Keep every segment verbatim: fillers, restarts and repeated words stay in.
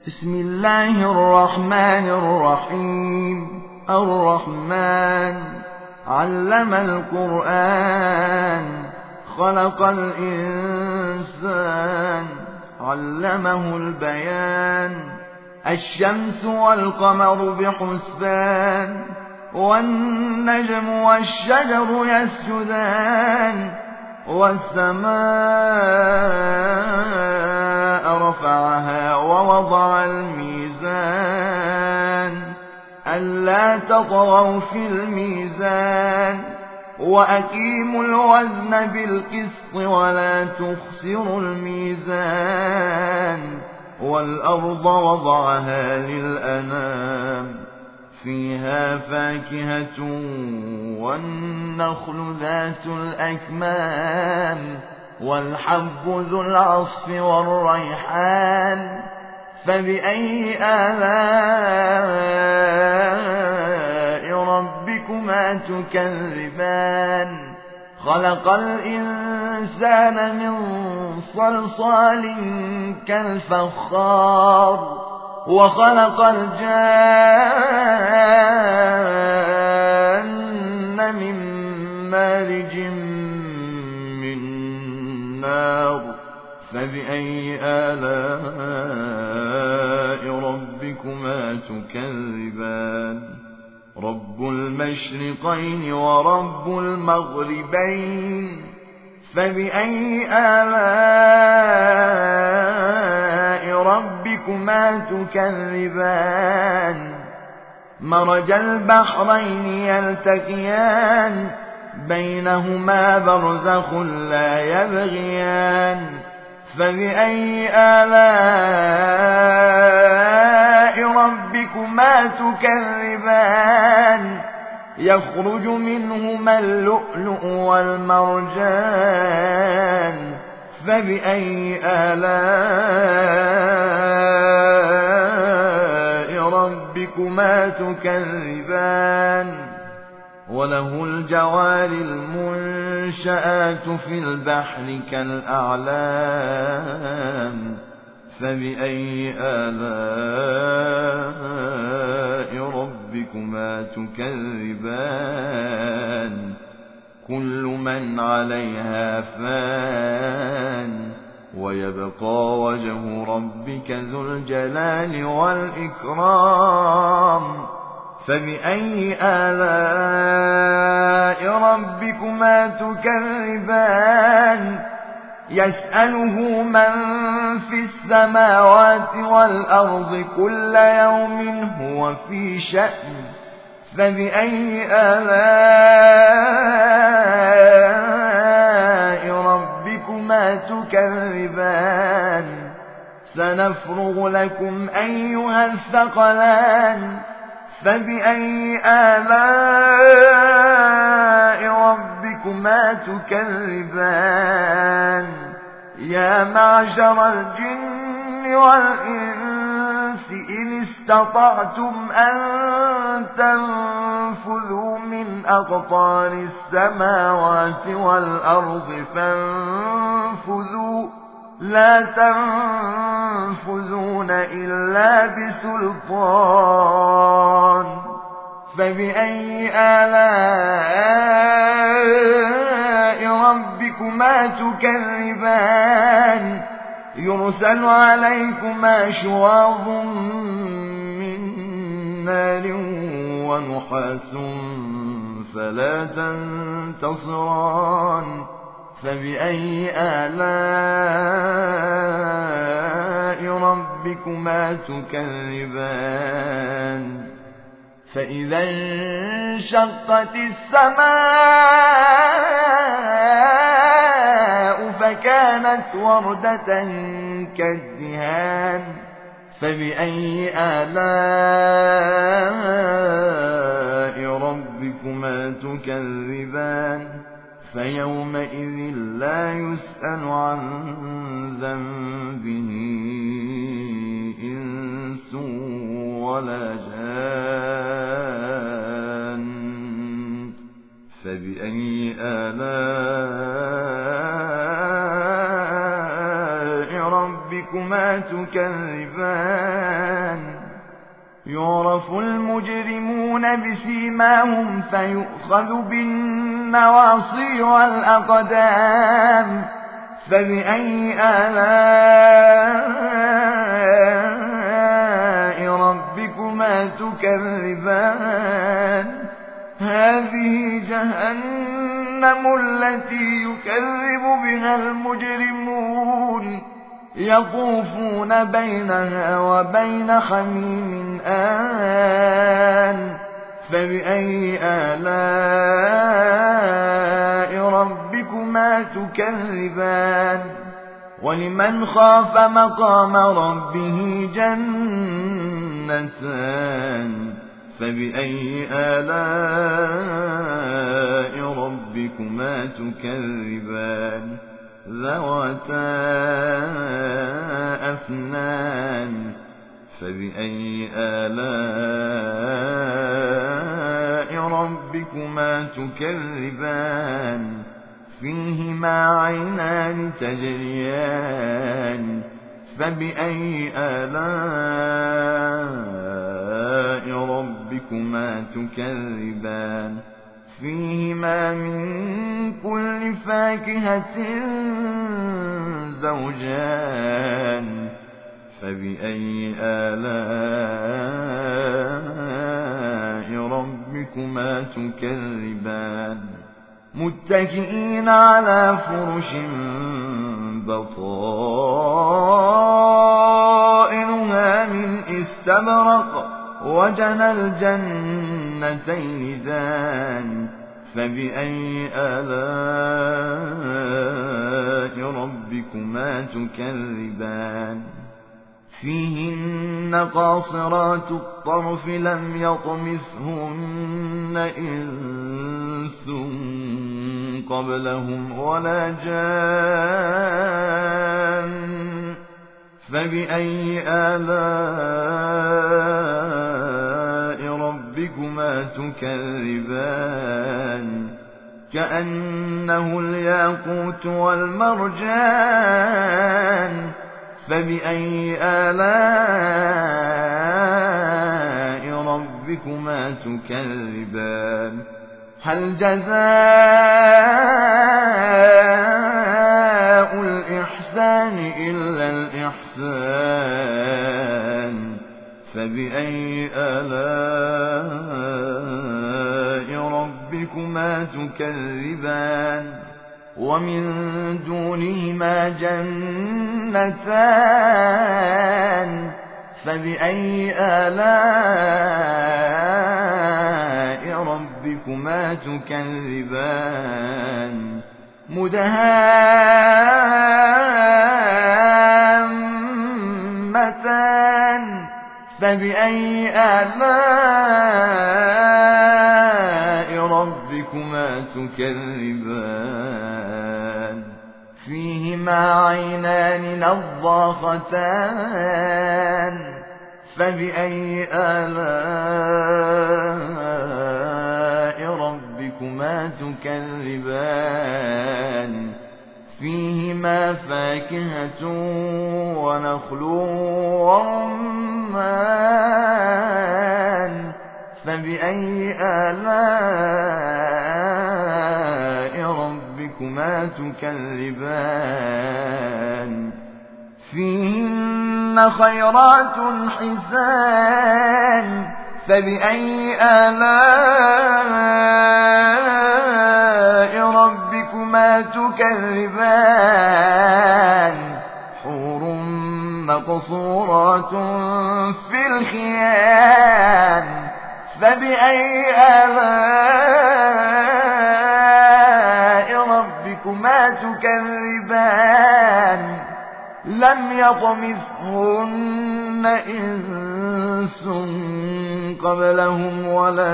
بسم الله الرحمن الرحيم. الرحمن علم القرآن، خلق الإنسان، علمه البيان. الشمس والقمر بحسبان، والنجم والشجر يسجدان، والسماء رفعها ووضع الميزان ألا تطغوا في الميزان، وأقيموا الوزن بالقسط ولا تخسروا الميزان. والأرض وضعها للأنام، فيها فاكهة والنخل ذات الأكمام، والحب ذو العصف والريحان. فبأي آلاء ربكما تكذبان؟ خلق الإنسان من صلصال كالفخار، وخلق الجان من مارج من نار. فبأي آلاء ربكما تكذبان؟ رب المشرقين ورب المغربين. فبأي آلاء ربكما تكذبان؟ مرج البحرين يلتقيان، بينهما برزخ لا يبغيان. فبأي آلاء ربكما تكذبان؟ يخرج منهما اللؤلؤ والمرجان. فبأي آلاء ربكما تكذبان؟ وله الجوار المنشآت في البحر كالأعلام. فبأي آلاء ربكما تكذبان؟ كل من عليها فان، ويبقى وجه ربك ذو الجلال والإكرام. فبأي آلاء ربكما تكذبان؟ يسأله من في السماوات والأرض كل يوم هو في شأن. فبأي آلاء ربكما تكذبان؟ سنفرغ لكم أيها الثقلان. فبأي آلاء ربكما تكذبان؟ يا معشر الجن والإنس إن استطعتم أن تنفذوا من أقطار السماوات والأرض فانفذوا، لا تنفذون إلا بسلطان. فبأي آلاء ربكما تكذبان؟ يرسل عليكما شواظ من نار ونحاس فلا تنتصران. فبأي آلاء ربكما تكذبان؟ فإذا انشقت السماء فكانت وردة كالدهان. فبأي آلاء ربكما تكذبان؟ فيومئذ لا يسأل عن ذنبه إنس ولا جان. فبأي آلاء ربكما تكذبان يعرف المجرمون بسيماهم فيؤخذ بالنواصي والأقدام فبأي آلاء ربكما تكذبان هذه جهنم التي يكذب بها المجرمون يطوفون بينها وبين حميم آن فبأي آلاء ربكما تكذبان ولمن خاف مقام ربه جنتان فبأي آلاء ربكما تكذبان ذواتا أفنان فبأي آلاء ربكما تكذبان فيهما عينان تجريان فبأي آلاء ربكما تكذبان فيهما من كل فاكهة زوجان فبأي آلاء ربكما تكذبان متكئين على فرش بطائنها من استبرق وجنى الجنتين دان فبأي آلاء ربكما تكذبان فيهن قاصرات الطرف لم يطمثهن إنس قبلهم ولا جان فبأي آلاء ربكما تكذبان كأنه الياقوت والمرجان فبأي آلاء ربكما تكذبان هل جزاء الإحسان إلا الإحسان فبأي آلاء ربكما تكذبان ومن دونهما جنتان فبأي آلاء ربكما تكذبان مدهامتان فبأي آلاء ربكما تكذبان فيهما عينان نضاختان فبأي آلاء ربكما تكذبان فيهما فاكهة ونخل ورمان فبأي آلاء ربكما تكذبان فيهن خيرات حسان فبأي آلاء ربكما تكذبان حور مقصورات في الخيام فبأي آلاء ربكما تكذبان لم يطمثهن إنس قبلهم ولا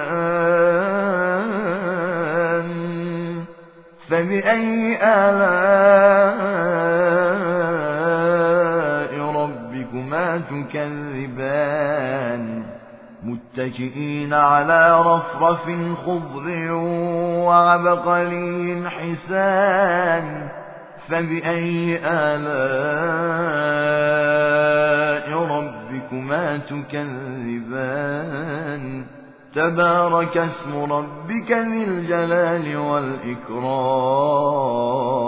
جان فبأي آلاء ربكما تكذبان متكئين على رفرف خضر وعبقري حسان فبأي آلاء ربكما تكذبان تبارك اسم ربك ذي الجلال والإكرام